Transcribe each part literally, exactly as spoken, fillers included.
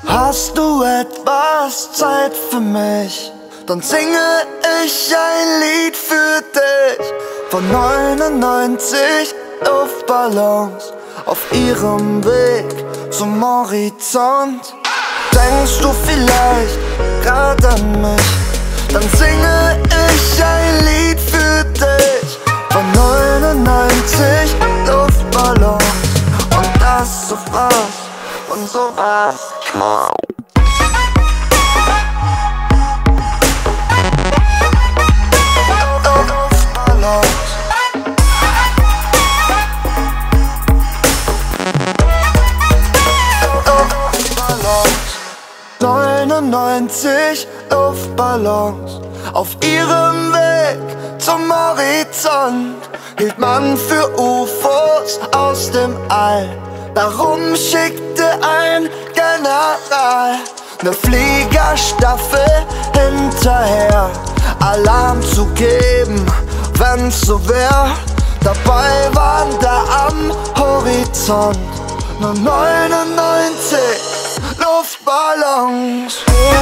Hast du etwas Zeit für mich? Dann singe ich ein Lied für dich. Von neunundneunzig Luftballons auf ihrem Weg zum Horizont. Denkst du vielleicht grad an mich? Dann singe ich ein Lied für dich. Von neunundneunzig Luftballons und das sowas und sowas. neunundneunzig Luftballons auf ihrem Weg zum Horizont hielt man für U F Os aus dem All. Darum schickte ein General ne Fliegerstaffel hinterher, Alarm zu geben, wenn's so wär. Dabei waren da am Horizont nur neunundneunzig Luftballons.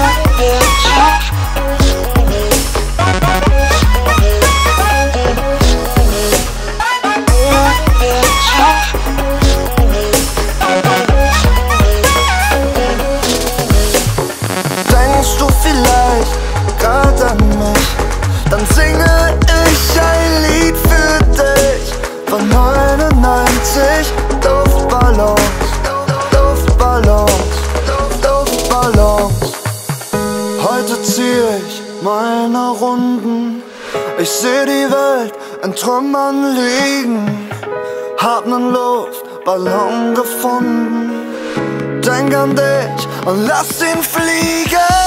Denkst du vielleicht grad an mich? Dann singe ich ein Lied für dich. Von neunundneunzig Luftballons, Luftballons, Luftballons. Heute zieh ich meine Runden. Ich seh die Welt in Trümmern liegen. Hab nen Luftballon gefunden. Denk an dich und lass ihn fliegen.